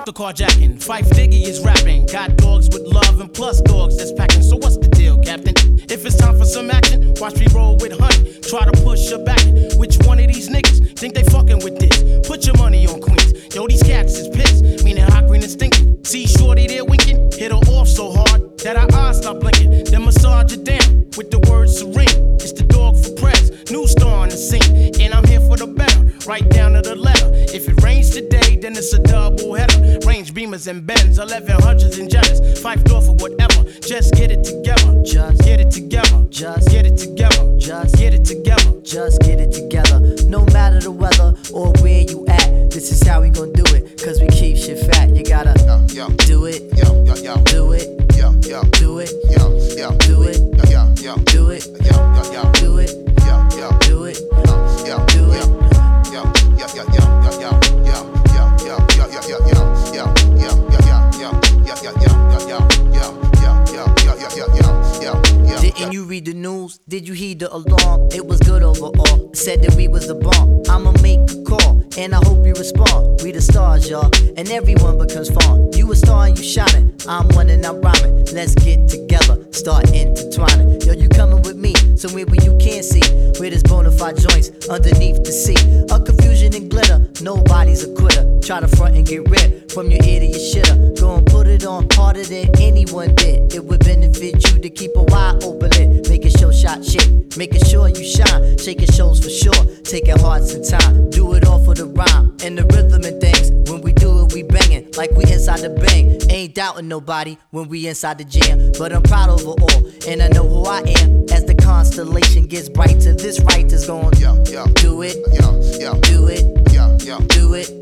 the carjacking. Fife Diggy is rapping. Got dogs with love and plus dogs that's packing. So what's the deal, Captain? If it's time for some action, watch me roll with honey. Try to push her back. Which one of these niggas think they fucking with this? Put your money on Queens. Yo, these cats is pissed. Meaning hot green and stinking. See shorty there winking. Hit her off so hard that her eyes stop blinking. Then massage her down with the word serene. It's the dog for press. New star on the scene. And I'm here for the better. Right down to the letter. If it rains today, then it's a double header. Range Beamers and Benz, 1100s and Jettas. Fife Dorf or whatever. Just get it together. Just get it together. Just get it together. Just get it together. Just get it together. No matter the weather or where you at, this is how we gon' do it. Cause we keep shit fat. You gotta do it. Do it. Do it. Do it. Do it. Do it. Do it. Do it. Didn't you read the news? Did you heed the alarm? It was good overall. Said that we was the bomb. I'ma make a call, and I hope you respond. We the stars, y'all, and everyone becomes fun. You a star and you shining. I'm one and I'm rhyming. Let's get together, start intertwining. Yo, you coming with me somewhere where you can't see, where there's bonafide joints underneath the sea. A confusion and glitter, nobody's a quitter. Try to front and get rid from your ear to your shitter. Go and put it on harder than anyone did. It would benefit you to keep a wide open lid. Making show shot shit, making sure you shine. Shaking shows for sure, taking hearts and time. Do it all for the rhyme and the rhythm and things. When we do it, we banging like we inside the bang. Ain't doubting nobody when we inside the jam. But I'm proud of it all, and I know who I am. As the constellation gets brighter, this right is going do it, do it, do it.